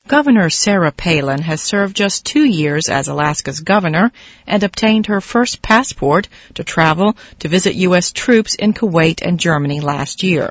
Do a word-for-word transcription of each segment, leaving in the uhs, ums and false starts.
Governor Sarah Palin has served just two years as Alaska's governor and obtained her first passport to travel to visit U S troops in Kuwait and Germany last year.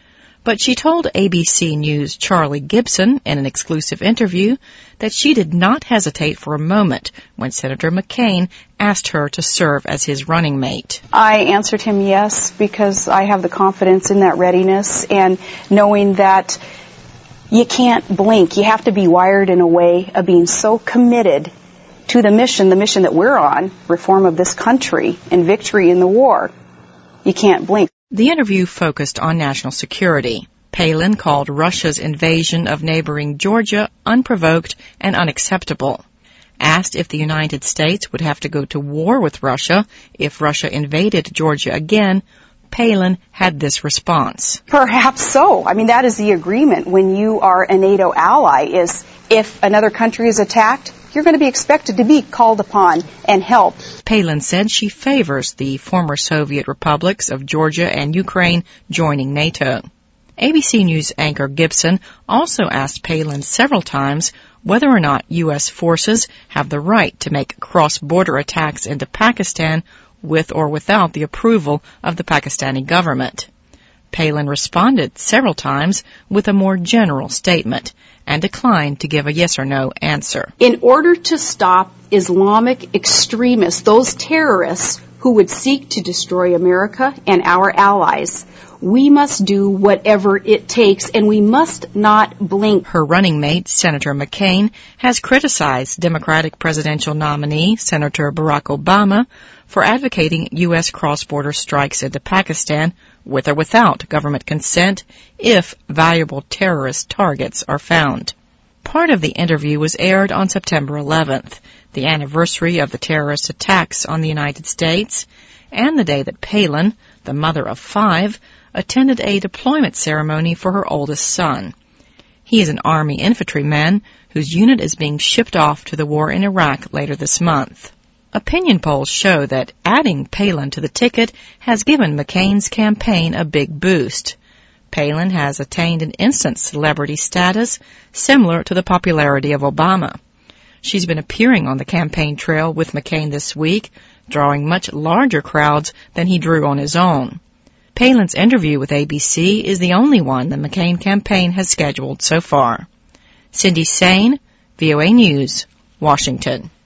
But she told A B C News' Charlie Gibson in an exclusive interview that she did not hesitate for a moment when Senator McCain asked her to serve as his running mate. I answered him yes, because I have the confidence in that readiness and knowing that you can't blink. You have to be wired in a way of being so committed to the mission, the mission that we're on, reform of this country and victory in the war. You can't blink. The interview focused on national security. Palin called Russia's invasion of neighboring Georgia unprovoked and unacceptable. Asked if the United States would have to go to war with Russia if Russia invaded Georgia again, Palin had this response. Perhaps so. I mean, that is the agreement when you are a NATO ally, is if another country is attacked, you're going to be expected to be called upon and help. Palin said she favors the former Soviet republics of Georgia and Ukraine joining NATO. A B C News anchor Gibson also asked Palin several times whether or not U S forces have the right to make cross-border attacks into Pakistan with or without the approval of the Pakistani government. Palin responded several times with a more general statement and declined to give a yes or no answer. In order to stop Islamic extremists, those terrorists who would seek to destroy America and our allies, we must do whatever it takes, and we must not blink. Her running mate, Senator McCain, has criticized Democratic presidential nominee, Senator Barack Obama, for advocating U S cross-border strikes into Pakistan, with or without government consent, if valuable terrorist targets are found. Part of the interview was aired on September eleventh, the anniversary of the terrorist attacks on the United States, and the day that Palin, the mother of five, attended a deployment ceremony for her oldest son. He is an Army infantryman whose unit is being shipped off to the war in Iraq later this month. Opinion polls show that adding Palin to the ticket has given McCain's campaign a big boost. Palin has attained an instant celebrity status similar to the popularity of Obama. She's been appearing on the campaign trail with McCain this week, drawing much larger crowds than he drew on his own. Palin's interview with A B C is the only one the McCain campaign has scheduled so far. Cindy Sain, V O A News, Washington.